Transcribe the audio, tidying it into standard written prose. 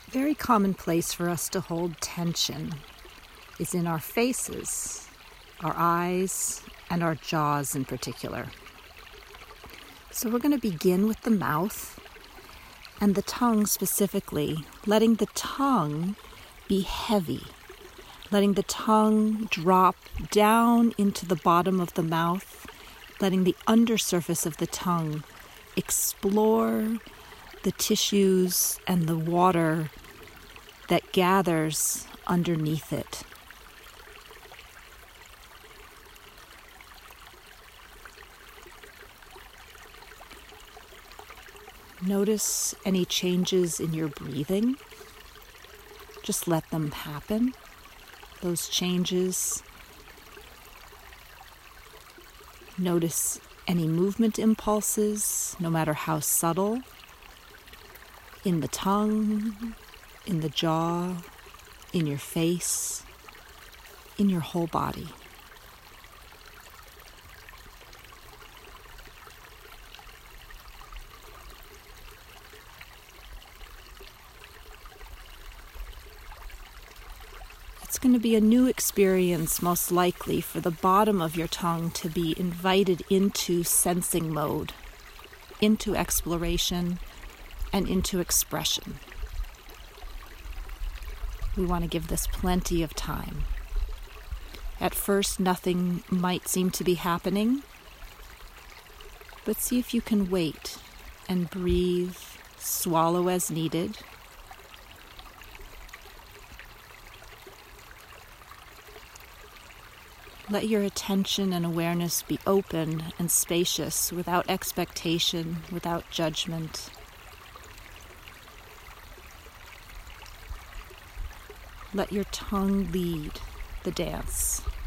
A very common place for us to hold tension is in our faces, our eyes, and our jaws in particular. So we're going to begin with the mouth and the tongue specifically, letting the tongue be heavy, letting the tongue drop down into the bottom of the mouth, letting the undersurface of the tongue explore the tissues and the water that gathers underneath it. Notice any changes in your breathing. Just let them happen, those changes. Notice any movement impulses, no matter how subtle, in the tongue, in the jaw, in your face, in your whole body. It's going to be a new experience, most likely, for the bottom of your tongue to be invited into sensing mode, into exploration, and into expression. We want to give this plenty of time. At first, nothing might seem to be happening, but see if you can wait and breathe, swallow as needed. Let your attention and awareness be open and spacious, without expectation, without judgment. Let your tongue lead the dance.